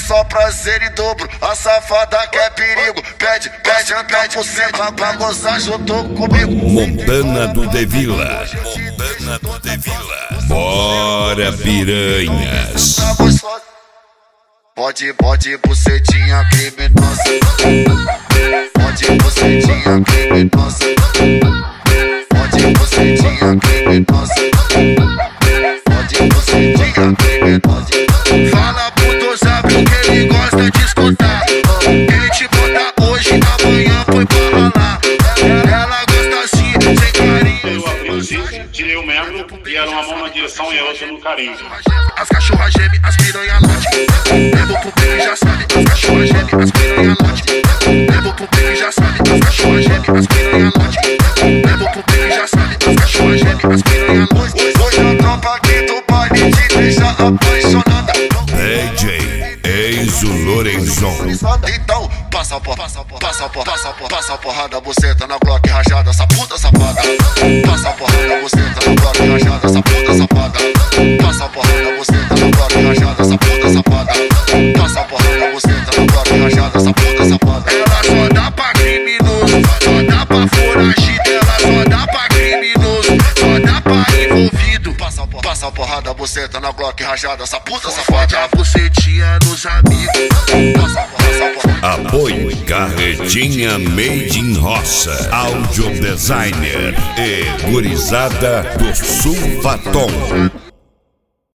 só prazer em dobro. A safada quer perigo. Pede por cima pra gozar junto comigo. Montana do Devila. Bora, piranhas. Pode bucetinha criminosa. Pode bucetinha criminosa. Pode bucetinha criminosa. Pode bucetinha criminosa. Fala pro teu sabe o que ele gosta de escutar. Ele te bota hoje, amanhã foi pra ralar. Ela gosta assim, sem carinho. Eu aprendi, tirei o membro e era uma mão na direção e a outra no carinho. As cachorras gemem, as piranha late. Levo pro pique já sabe, as cachorras gemem, as piranha late. Levo pro pique já sabe, as cachorras gemem, as piranha late. Levo pro pique já sabe, as cachorras gemem, as piranha late. Hoje a tropa aqui do baile te deixa apaixonada. DJ Enzo Lorenzon. Então, passa a porrada, buceta na Glock rajada, essa puta safada. Passa a porrada, buceta na Glock rajada, essa puta safada. Passa a porrada, buceta na Glock rajada, essa puta safada. Passa a porrada, buceta na Glock rajada, essa puta safada. Ela só dá pra criminoso, só dá pra foragido. Ela só dá pra criminoso, só dá pra envolvido. Passa a porrada, buceta na Glock rajada, essa puta safada. A bucetinha nos amigos. Passa a porrada. Apoio Carretinha Made in Roça. Audio Designer e gurizada do Sulfatom.